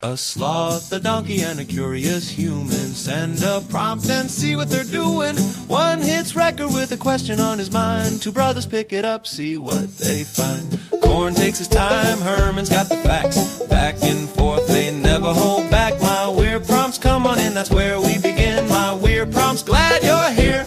A sloth, a donkey, and a curious human. Send a prompt and see what they're doing. One hits record with a question on his mind. Two brothers pick it up, see what they find. Corn takes his time, Herman's got the facts. Back and forth, they never hold back. My weird prompts, come on in, that's where we begin. My weird prompts, glad you're here.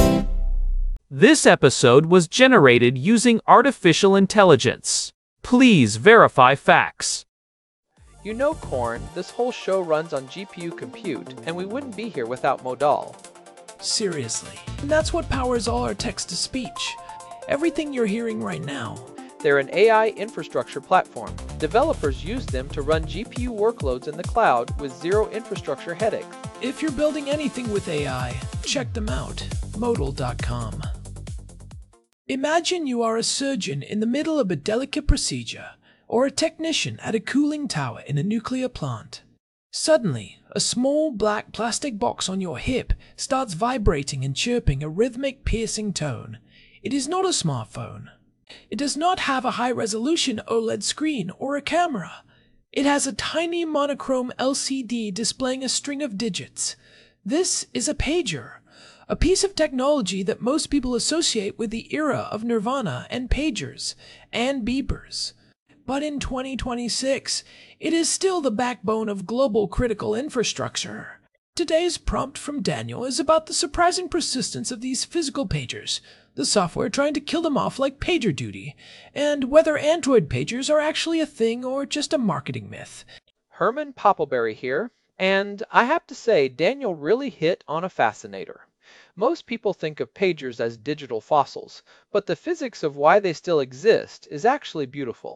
This episode was generated using artificial intelligence. Please verify facts. You know, Corn, this whole show runs on GPU compute, and we wouldn't be here without Modal. Seriously. And that's what powers all our text-to-speech. Everything you're hearing right now. They're an AI infrastructure platform. Developers use them to run GPU workloads in the cloud with zero infrastructure headaches. If you're building anything with AI, check them out. Modal.com. Imagine you are a surgeon in the middle of a delicate procedure, or a technician at a cooling tower in a nuclear plant. Suddenly, a small black plastic box on your hip starts vibrating and chirping a rhythmic, piercing tone. It is not a smartphone. It does not have a high-resolution OLED screen or a camera. It has a tiny monochrome LCD displaying a string of digits. This is a pager, a piece of technology that most people associate with the era of Nirvana and pagers and beepers. But in 2026, it is still the backbone of global critical infrastructure. Today's prompt from Daniel is about the surprising persistence of these physical pagers, the software trying to kill them off like PagerDuty, and whether Android pagers are actually a thing or just a marketing myth. Herman Poppleberry here, and I have to say, Daniel really hit on a fascinator. Most people think of pagers as digital fossils, but the physics of why they still exist is actually beautiful.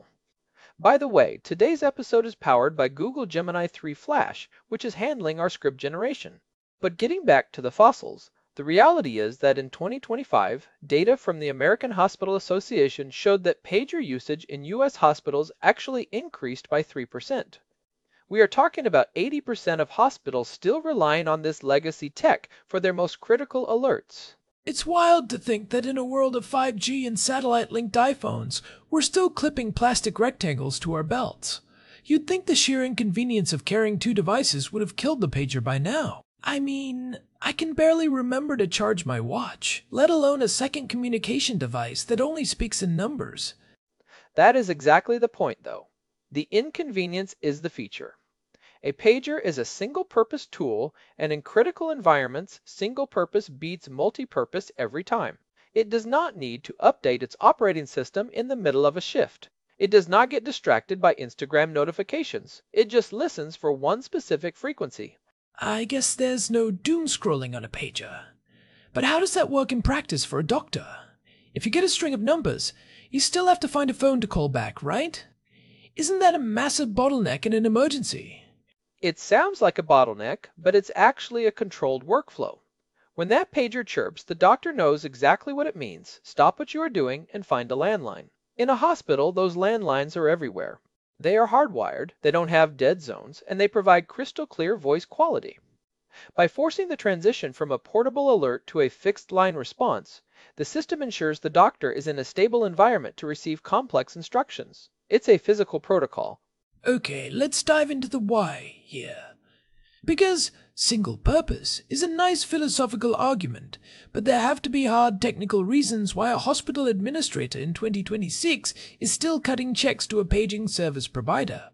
By the way, today's episode is powered by Google Gemini 3 Flash, which is handling our script generation. But getting back to the fossils, the reality is that in 2025, data from the American Hospital Association showed that pager usage in U.S. hospitals actually increased by 3%. We are talking about 80% of hospitals still relying on this legacy tech for their most critical alerts. It's wild to think that in a world of 5G and satellite-linked iPhones, we're still clipping plastic rectangles to our belts. You'd think the sheer inconvenience of carrying two devices would have killed the pager by now. I mean, I can barely remember to charge my watch, let alone a second communication device that only speaks in numbers. That is exactly the point, though. The inconvenience is the feature. A pager is a single-purpose tool, and in critical environments, single-purpose beats multi-purpose every time. It does not need to update its operating system in the middle of a shift. It does not get distracted by Instagram notifications. It just listens for one specific frequency. I guess there's no doom scrolling on a pager. But how does that work in practice for a doctor? If you get a string of numbers, you still have to find a phone to call back, right? Isn't that a massive bottleneck in an emergency? It sounds like a bottleneck, but it's actually a controlled workflow. When that pager chirps, the doctor knows exactly what it means. Stop what you are doing and find a landline. In a hospital, those landlines are everywhere. They are hardwired, they don't have dead zones, and they provide crystal clear voice quality. By forcing the transition from a portable alert to a fixed line response, the system ensures the doctor is in a stable environment to receive complex instructions. It's a physical protocol. Okay, let's dive into the why here. Because single purpose is a nice philosophical argument, but there have to be hard technical reasons why a hospital administrator in 2026 is still cutting checks to a paging service provider.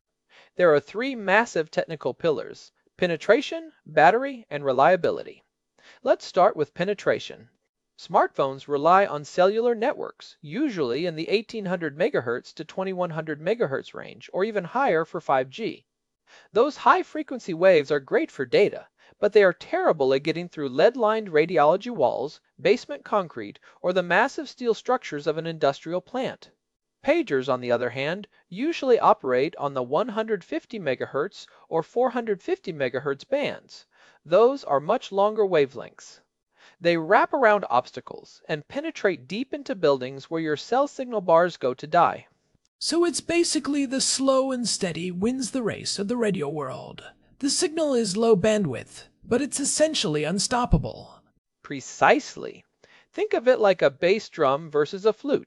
There are three massive technical pillars: penetration, battery, and reliability. Let's start with penetration. Smartphones rely on cellular networks, usually in the 1800 MHz to 2100 MHz range, or even higher for 5G. Those high-frequency waves are great for data, but they are terrible at getting through lead-lined radiology walls, basement concrete, or the massive steel structures of an industrial plant. Pagers, on the other hand, usually operate on the 150 MHz or 450 MHz bands. Those are much longer wavelengths. They wrap around obstacles and penetrate deep into buildings where your cell signal bars go to die. So it's basically the slow and steady wins the race of the radio world. The signal is low bandwidth, but it's essentially unstoppable. Precisely. Think of it like a bass drum versus a flute.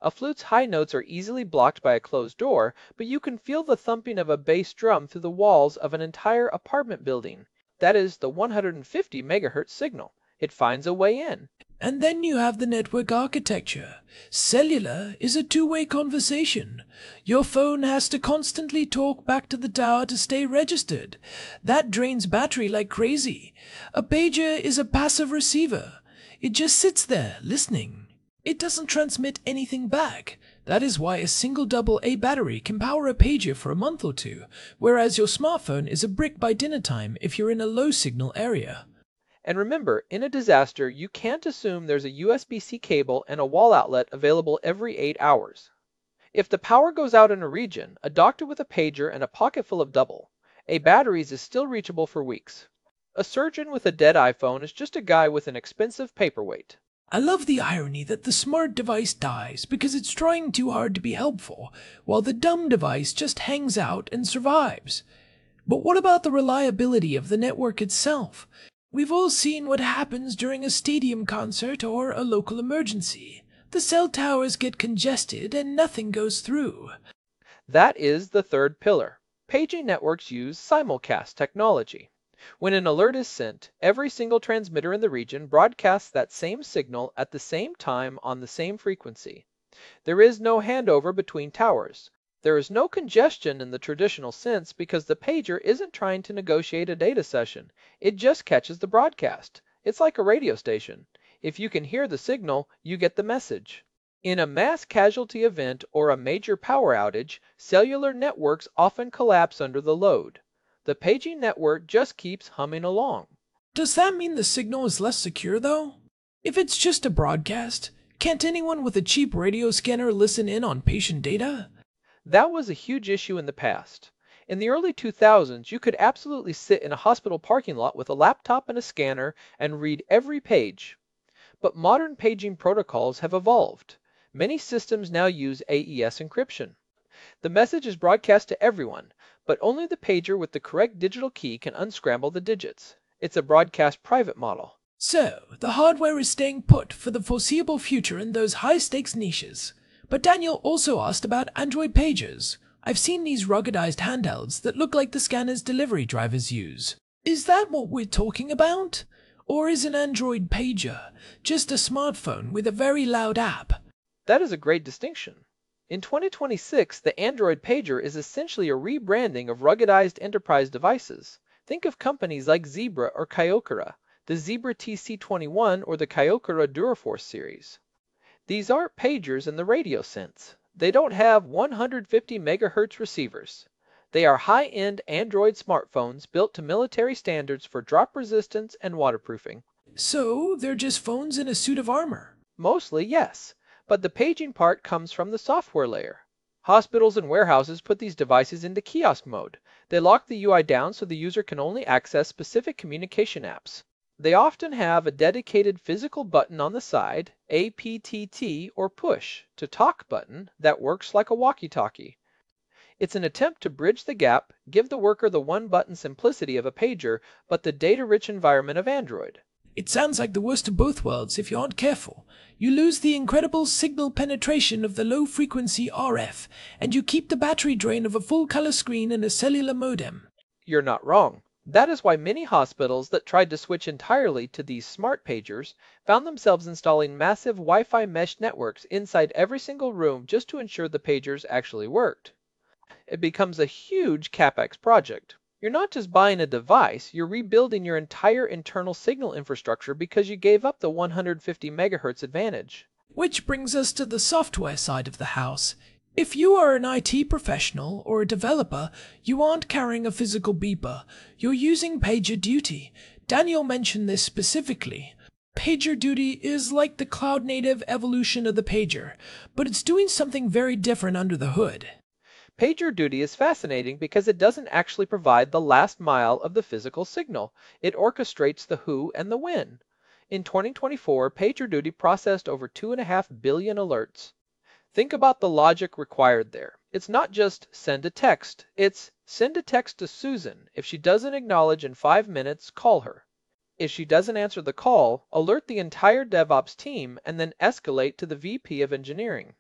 A flute's high notes are easily blocked by a closed door, but you can feel the thumping of a bass drum through the walls of an entire apartment building. That is the 150 megahertz signal. It finds a way in. And then you have the network architecture. Cellular is a two-way conversation. Your phone has to constantly talk back to the tower to stay registered. That drains battery like crazy. A pager is a passive receiver. It just sits there, listening. It doesn't transmit anything back. That is why a single AA battery can power a pager for a month or two, whereas your smartphone is a brick by dinner time if you're in a low-signal area. And remember, in a disaster, you can't assume there's a USB-C cable and a wall outlet available every 8 hours. If the power goes out in a region, a doctor with a pager and a pocket full of AA batteries is still reachable for weeks. A surgeon with a dead iPhone is just a guy with an expensive paperweight. I love the irony that the smart device dies because it's trying too hard to be helpful, while the dumb device just hangs out and survives. But what about the reliability of the network itself? We've all seen what happens during a stadium concert or a local emergency. The cell towers get congested and nothing goes through. That is the third pillar. Paging networks use simulcast technology. When an alert is sent, every single transmitter in the region broadcasts that same signal at the same time on the same frequency. There is no handover between towers. There is no congestion in the traditional sense because the pager isn't trying to negotiate a data session. It just catches the broadcast. It's like a radio station. If you can hear the signal, you get the message. In a mass casualty event or a major power outage, cellular networks often collapse under the load. The paging network just keeps humming along. Does that mean the signal is less secure, though? If it's just a broadcast, can't anyone with a cheap radio scanner listen in on patient data? That was a huge issue in the past. In the early 2000s, you could absolutely sit in a hospital parking lot with a laptop and a scanner and read every page. But modern paging protocols have evolved. Many systems now use AES encryption. The message is broadcast to everyone, but only the pager with the correct digital key can unscramble the digits. It's a broadcast private model. So, the hardware is staying put for the foreseeable future in those high-stakes niches. But Daniel also asked about Android pagers. I've seen these ruggedized handhelds that look like the scanners delivery drivers use. Is that what we're talking about? Or is an Android pager just a smartphone with a very loud app? That is a great distinction. In 2026, the Android pager is essentially a rebranding of ruggedized enterprise devices. Think of companies like Zebra or Kyocera, the Zebra TC21 or the Kyocera Duraforce series. These aren't pagers in the radio sense. They don't have 150 megahertz receivers. They are high-end Android smartphones built to military standards for drop resistance and waterproofing. So, they're just phones in a suit of armor? Mostly, yes, but the paging part comes from the software layer. Hospitals and warehouses put these devices into kiosk mode. They lock the UI down so the user can only access specific communication apps. They often have a dedicated physical button on the side, a PTT or push to talk button that works like a walkie-talkie. It's an attempt to bridge the gap, give the worker the one-button simplicity of a pager, but the data-rich environment of Android. It sounds like the worst of both worlds if you aren't careful. You lose the incredible signal penetration of the low-frequency RF, and you keep the battery drain of a full-color screen and a cellular modem. You're not wrong. That is why many hospitals that tried to switch entirely to these smart pagers found themselves installing massive Wi-Fi mesh networks inside every single room just to ensure the pagers actually worked. It becomes a huge CapEx project. You're not just buying a device, you're rebuilding your entire internal signal infrastructure because you gave up the 150 megahertz advantage. Which brings us to the software side of the house. If you are an IT professional or a developer, you aren't carrying a physical beeper. You're using PagerDuty. Daniel mentioned this specifically. PagerDuty is like the cloud-native evolution of the pager, but it's doing something very different under the hood. PagerDuty is fascinating because it doesn't actually provide the last mile of the physical signal. It orchestrates the who and the when. In 2024, PagerDuty processed over 2.5 billion alerts. Think about the logic required there. It's not just send a text, it's send a text to Susan. If she doesn't acknowledge in 5 minutes, call her. If she doesn't answer the call, alert the entire DevOps team and then escalate to the VP of engineering.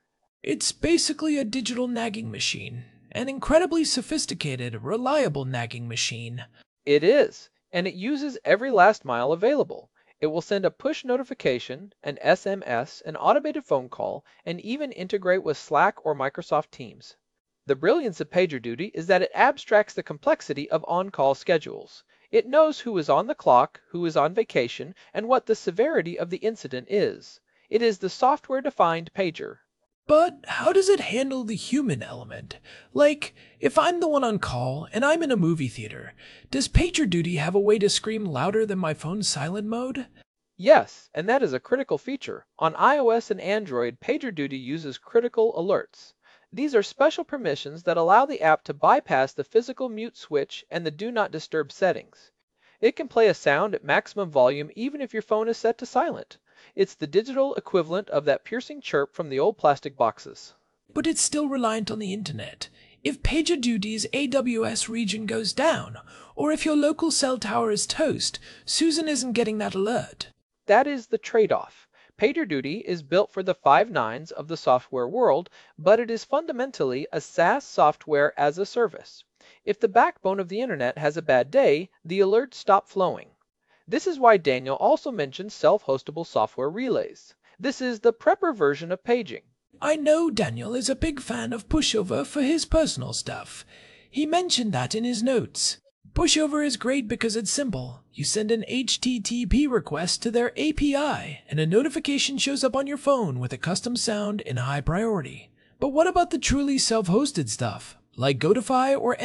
It's basically a digital nagging machine, an incredibly sophisticated, reliable nagging machine. It is, and it uses every last mile available. It will send a push notification, an SMS, an automated phone call, and even integrate with Slack or Microsoft Teams. The brilliance of PagerDuty is that it abstracts the complexity of on-call schedules. It knows who is on the clock, who is on vacation, and what the severity of the incident is. It is the software-defined pager. But how does it handle the human element? Like, if I'm the one on call and I'm in a movie theater, does PagerDuty have a way to scream louder than my phone's silent mode? Yes, and that is a critical feature. On iOS and Android, PagerDuty uses critical alerts. These are special permissions that allow the app to bypass the physical mute switch and the Do Not Disturb settings. It can play a sound at maximum volume even if your phone is set to silent. It's the digital equivalent of that piercing chirp from the old plastic boxes. But it's still reliant on the internet. If PagerDuty's AWS region goes down, or if your local cell tower is toast, Susan isn't getting that alert. That is the trade-off. PagerDuty is built for the 5 nines of the software world, but it is fundamentally a SaaS software as a service. If the backbone of the internet has a bad day, the alerts stop flowing. This is why Daniel also mentions self-hostable software relays. This is the prepper version of paging. I know Daniel is a big fan of Pushover for his personal stuff. He mentioned that in his notes. Pushover is great because it's simple. You send an HTTP request to their API, and a notification shows up on your phone with a custom sound in high priority. But what about the truly self-hosted stuff, like Godify or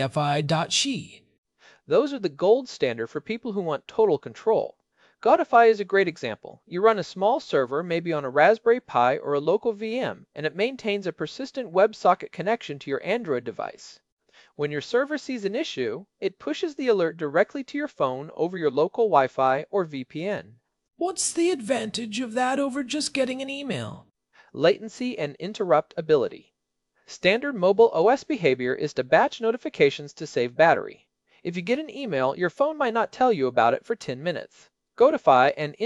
NTFI.she? Those are the gold standard for people who want total control. Godify is a great example. You run a small server, maybe on a Raspberry Pi or a local VM, and it maintains a persistent WebSocket connection to your Android device. When your server sees an issue, it pushes the alert directly to your phone over your local Wi-Fi or VPN. What's the advantage of that over just getting an email? Latency and interruptibility. Standard mobile OS behavior is to batch notifications to save battery. If you get an email, your phone might not tell you about it for 10 minutes. Godify and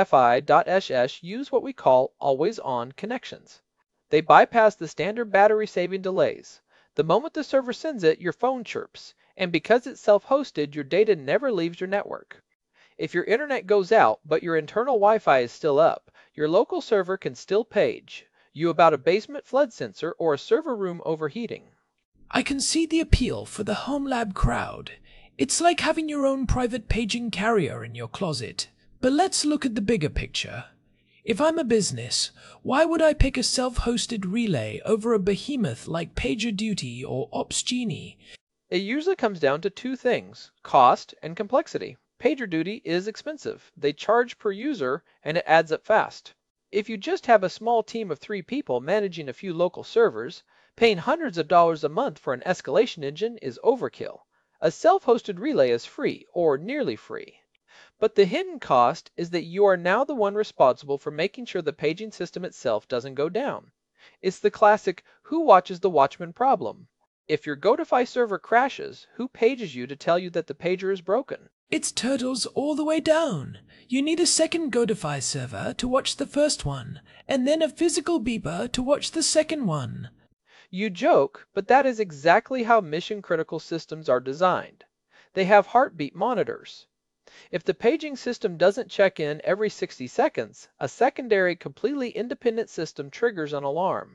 NTFI.sh use what we call always-on connections. They bypass the standard battery-saving delays. The moment the server sends it, your phone chirps, and because it's self-hosted, your data never leaves your network. If your internet goes out, but your internal Wi-Fi is still up, your local server can still page you about a basement flood sensor or a server room overheating. I can see the appeal for the home lab crowd. It's like having your own private paging carrier in your closet. But let's look at the bigger picture. If I'm a business, why would I pick a self-hosted relay over a behemoth like PagerDuty or Opsgenie? It usually comes down to two things, cost and complexity. PagerDuty is expensive. They charge per user, and it adds up fast. If you just have a small team of 3 people managing a few local servers, paying hundreds of dollars a month for an escalation engine is overkill. A self-hosted relay is free, or nearly free. But the hidden cost is that you are now the one responsible for making sure the paging system itself doesn't go down. It's the classic who watches the watchman problem. If your Godify server crashes, who pages you to tell you that the pager is broken? It's turtles all the way down. You need a second Godify server to watch the first one, and then a physical beeper to watch the second one. You joke, but that is exactly how mission-critical systems are designed. They have heartbeat monitors. If the paging system doesn't check in every 60 seconds, a secondary, completely independent system triggers an alarm.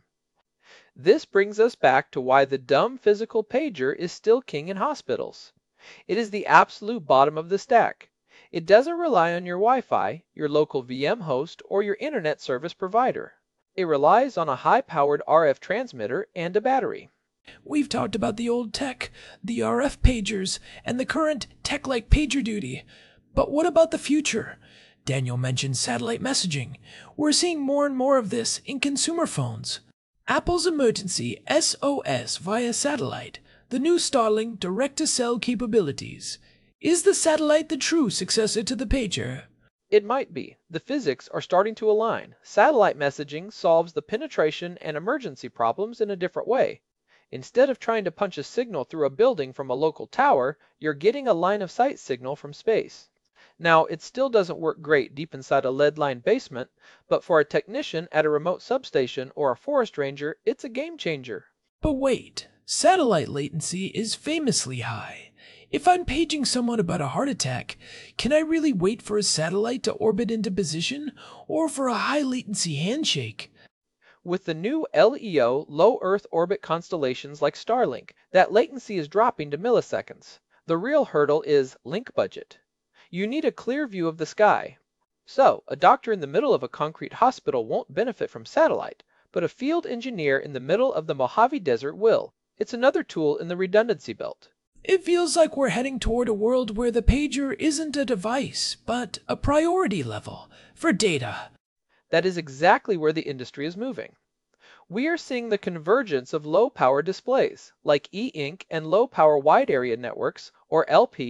This brings us back to why the dumb physical pager is still king in hospitals. It is the absolute bottom of the stack. It doesn't rely on your Wi-Fi, your local VM host, or your internet service provider. It relies on a high-powered RF transmitter and a battery. We've talked about the old tech, the RF pagers, and the current tech like PagerDuty. But what about the future? Daniel mentioned satellite messaging. We're seeing more and more of this in consumer phones. Apple's emergency SOS via satellite, the new Starlink direct-to-cell capabilities. Is the satellite the true successor to the pager? It might be. The physics are starting to align. Satellite messaging solves the penetration and emergency problems in a different way. Instead of trying to punch a signal through a building from a local tower, you're getting a line-of-sight signal from space. Now, it still doesn't work great deep inside a lead-lined basement, but for a technician at a remote substation or a forest ranger, it's a game changer. But wait, satellite latency is famously high. If I'm paging someone about a heart attack, can I really wait for a satellite to orbit into position, or for a high latency handshake? With the new LEO low Earth orbit constellations like Starlink, that latency is dropping to milliseconds. The real hurdle is link budget. You need a clear view of the sky. So, a doctor in the middle of a concrete hospital won't benefit from satellite, but a field engineer in the middle of the Mojave Desert will. It's another tool in the redundancy belt. It feels like we're heading toward a world where the pager isn't a device, but a priority level for data. That is exactly where the industry is moving. We are seeing the convergence of low-power displays, like e-ink and low-power wide-area networks, or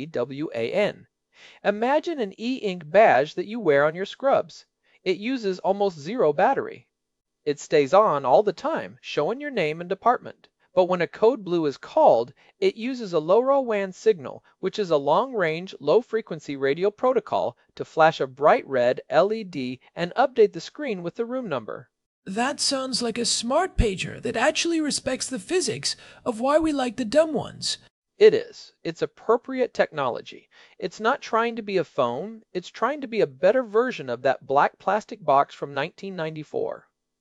LPWAN. Imagine an e-ink badge that you wear on your scrubs. It uses almost zero battery. It stays on all the time, showing your name and department. But when a code blue is called, it uses a LoRaWAN signal, which is a long-range, low-frequency radio protocol, to flash a bright red LED and update the screen with the room number. That sounds like a smart pager that actually respects the physics of why we like the dumb ones. It is. It's appropriate technology. It's not trying to be a phone, it's trying to be a better version of that black plastic box from 1994.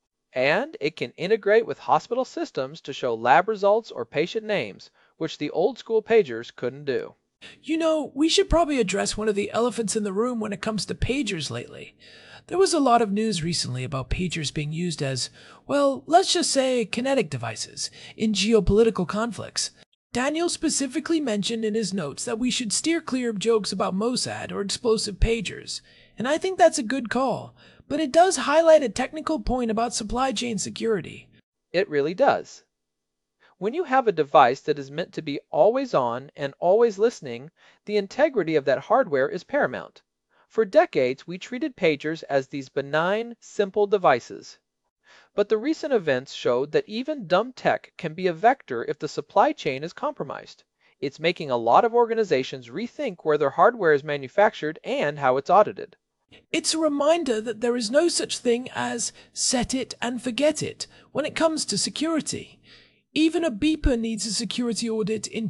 And it can integrate with hospital systems to show lab results or patient names, which the old school pagers couldn't do. You know, we should probably address one of the elephants in the room when it comes to pagers lately. There was a lot of news recently about pagers being used as, well, let's just say kinetic devices in geopolitical conflicts. Daniel specifically mentioned in his notes that we should steer clear of jokes about Mossad or explosive pagers, and I think that's a good call, but it does highlight a technical point about supply chain security. It really does. When you have a device that is meant to be always on and always listening, the integrity of that hardware is paramount. For decades, we treated pagers as these benign, simple devices. But the recent events showed that even dumb tech can be a vector if the supply chain is compromised. It's making a lot of organizations rethink where their hardware is manufactured and how it's audited. It's a reminder that there is no such thing as set it and forget it when it comes to security. Even a beeper needs a security audit in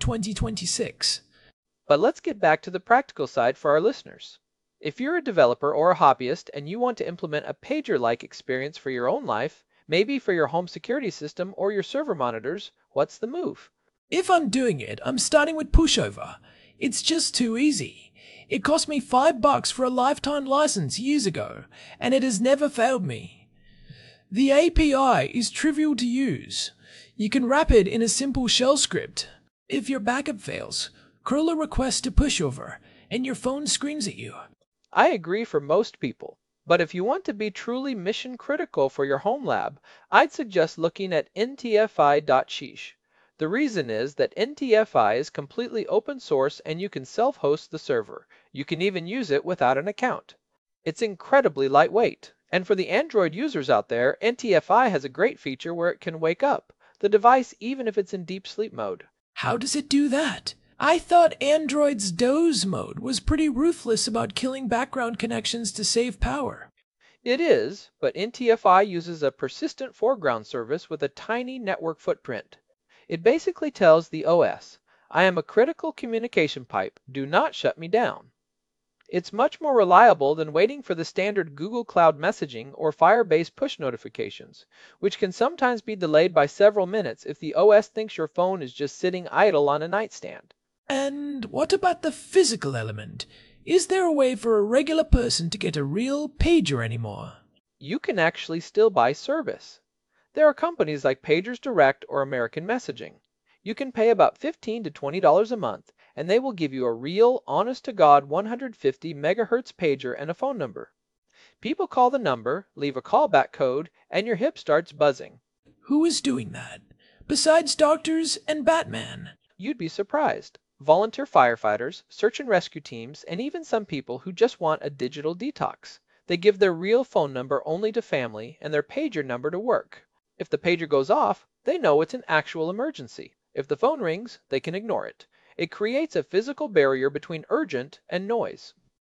2026. But let's get back to the practical side for our listeners. If you're a developer or a hobbyist and you want to implement a pager-like experience for your own life, maybe for your home security system or your server monitors, what's the move? If I'm doing it, I'm starting with Pushover. It's just too easy. It cost me $5 for a lifetime license years ago, and it has never failed me. The API is trivial to use. You can wrap it in a simple shell script. If your backup fails, curl a request to Pushover, and your phone screams at you. I agree for most people, but if you want to be truly mission critical for your home lab, I'd suggest looking at ntfi.sheesh. The reason is that NTFI is completely open source and you can self-host the server. You can even use it without an account. It's incredibly lightweight. And for the Android users out there, NTFI has a great feature where it can wake up the device even if it's in deep sleep mode. How does it do that? I thought Android's doze mode was pretty ruthless about killing background connections to save power. It is, but NTFI uses a persistent foreground service with a tiny network footprint. It basically tells the OS, I am a critical communication pipe, do not shut me down. It's much more reliable than waiting for the standard Google Cloud messaging or Firebase push notifications, which can sometimes be delayed by several minutes if the OS thinks your phone is just sitting idle on a nightstand. And what about the physical element? Is there a way for a regular person to get a real pager anymore? You can actually still buy service. There are companies like Pagers Direct or American Messaging. You can pay about $15 to $20 a month, and they will give you a real, honest-to-God 150 megahertz pager and a phone number. People call the number, leave a callback code, and your hip starts buzzing. Who is doing that? Besides doctors and Batman? You'd be surprised. Volunteer firefighters, search and rescue teams, and even some people who just want a digital detox. They give their real phone number only to family and their pager number to work. If the pager goes off, they know it's an actual emergency. If the phone rings, they can ignore it. It creates a physical barrier between urgent and noise.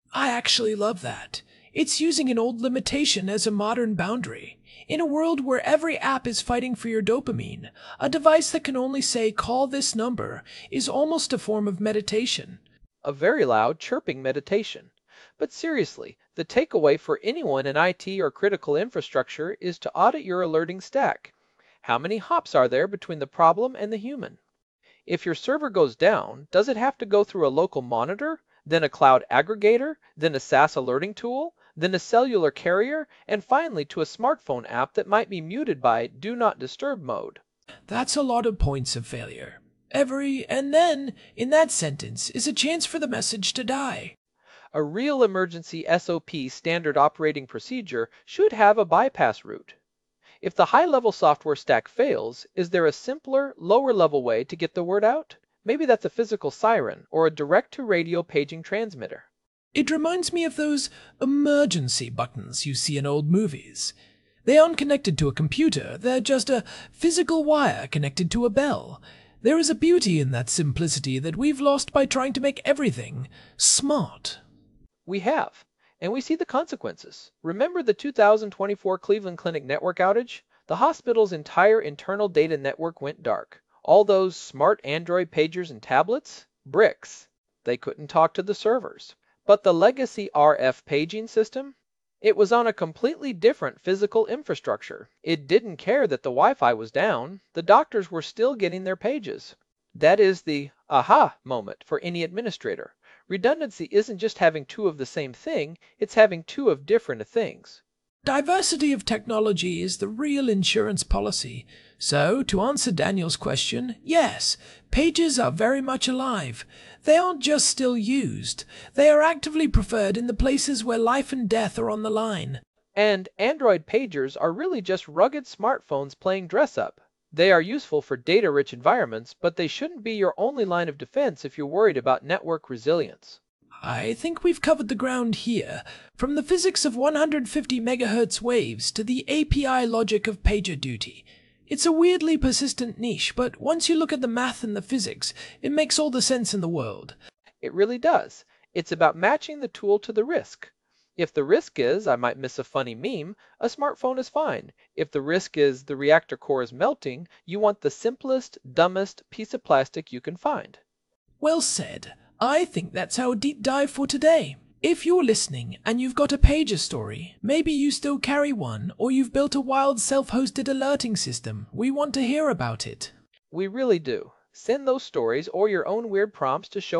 I actually love that. It's using an old limitation as a modern boundary. In a world where every app is fighting for your dopamine, a device that can only say, "Call this number," is almost a form of meditation. A very loud, chirping meditation. But seriously, the takeaway for anyone in IT or critical infrastructure is to audit your alerting stack. How many hops are there between the problem and the human? If your server goes down, does it have to go through a local monitor, then a cloud aggregator, then a SaaS alerting tool, then a cellular carrier, and finally to a smartphone app that might be muted by Do Not Disturb mode? That's a lot of points of failure. Every and then, in that sentence, is a chance for the message to die. A real emergency SOP standard operating procedure should have a bypass route. If the high-level software stack fails, is there a simpler, lower-level way to get the word out? Maybe that's a physical siren or a direct-to-radio paging transmitter. It reminds me of those emergency buttons you see in old movies. They aren't connected to a computer, they're just a physical wire connected to a bell. There is a beauty in that simplicity that we've lost by trying to make everything smart. We have, and we see the consequences. Remember the 2024 Cleveland Clinic network outage? The hospital's entire internal data network went dark. All those smart Android pagers and tablets? Bricks. They couldn't talk to the servers. But the legacy RF paging system? It was on a completely different physical infrastructure. It didn't care that the Wi-Fi was down. The doctors were still getting their pages. That is the aha moment for any administrator. Redundancy isn't just having two of the same thing, it's having two of different things. Diversity of technology is the real insurance policy. So, to answer Daniel's question, yes, pages are very much alive. They aren't just still used. They are actively preferred in the places where life and death are on the line. And Android pagers are really just rugged smartphones playing dress-up. They are useful for data-rich environments, but they shouldn't be your only line of defense if you're worried about network resilience. I think we've covered the ground here, from the physics of 150 megahertz waves to the API logic of PagerDuty. It's a weirdly persistent niche, but once you look at the math and the physics, it makes all the sense in the world. It really does. It's about matching the tool to the risk. If the risk is, I might miss a funny meme, a smartphone is fine. If the risk is the reactor core is melting, you want the simplest, dumbest piece of plastic you can find. Well said. I think that's our deep dive for today. If you're listening and you've got a pager story, maybe you still carry one, or you've built a wild self-hosted alerting system, we want to hear about it. We really do. Send those stories or your own weird prompts to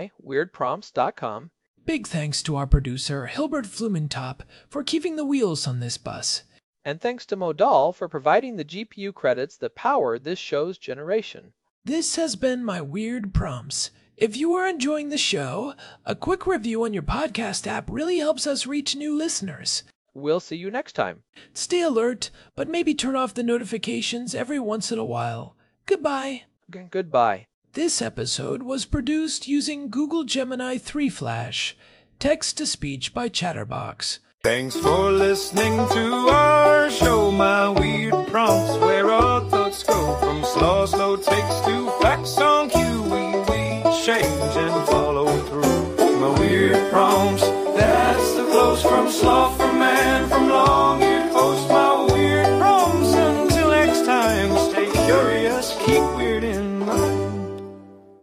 show@myweirdprompts.com. Big thanks to our producer, Hilbert Flumentop, for keeping the wheels on this bus. And thanks to Modal for providing the GPU credits that power this show's generation. This has been My Weird Prompts. If you are enjoying the show, a quick review on your podcast app really helps us reach new listeners. We'll see you next time. Stay alert, but maybe turn off the notifications every once in a while. Goodbye. Goodbye. This episode was produced using Google Gemini 3 Flash. Text-to-speech by Chatterbox. Thanks for listening to our show, My